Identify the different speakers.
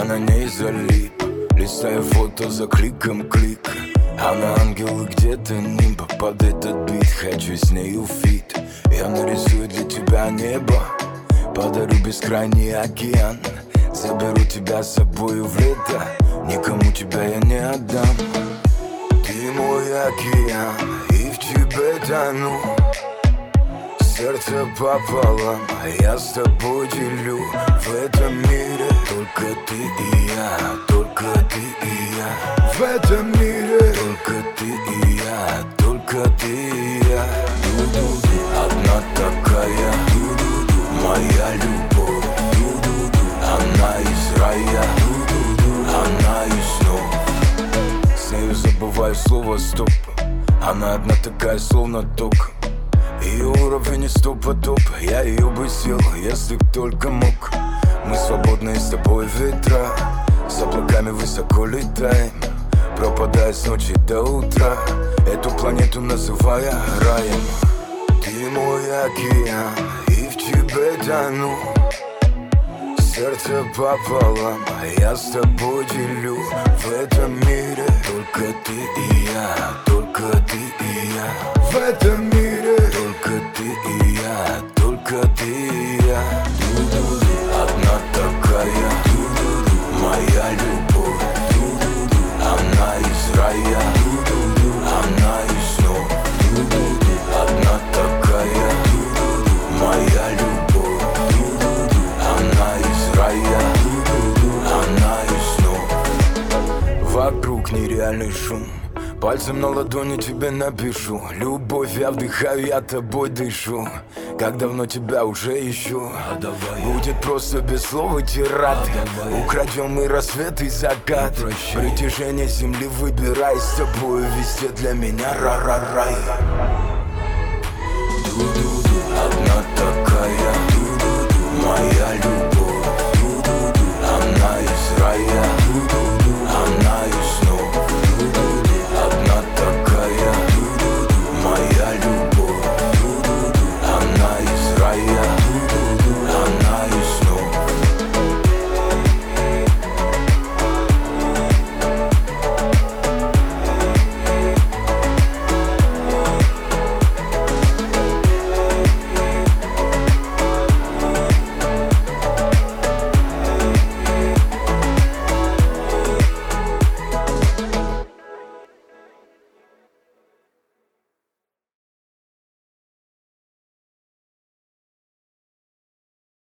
Speaker 1: я на ней залип. Листаю фото за кликом клик. Она ангел и где-то нимб. Под этот бит хочу с нею фит. Я нарисую для тебя небо, подарю бескрайний океан. Заберу тебя с собою в лето, никому тебя я не отдам. Ты мой океан, и в тебе тону. Сердце пополам, а я с тобой делю. В этом мире только ты и я, только ты и я. В этом мире только ты и я, только ты и я. Ду-ду-ду, одна такая, ду-ду-ду, моя любовь. Ду-ду-ду, она из рая, ду-ду-ду, она из снов. С нею забываю слово стоп. Она одна такая, словно ток. Ее уровень из топа топ. Я ее бы съел, если б только мог. Мы свободные с тобой ветра, с облаками высоко летаем, пропадая с ночи до утра, эту планету называя раем. Ты мой океан, и в тебе тону. Сердце пополам, а я с тобой делю. В этом мире только ты и я, только ты и я. В этом мире только ты и я, только ты и я. Ду-ду-ду, одна такая, ду-ду-ду, моя любовь. Ду-ду-ду, она из рая, ду-ду-ду, она из снов. Ду-ду-ду, одна такая, ду-ду-ду, моя любовь. Ду-ду-ду, она из рая, ду-ду-ду, она из снов. Вокруг нереальный шум, пальцем на ладони тебе напишу. Любовь я вдыхаю, я тобой дышу. Как давно тебя уже ищу. Будет просто без слов и тирады. Украдем и рассвет, и закат. Притяжение земли выбирай. С тобою везде для меня ра-ра-рай. Ду-ду.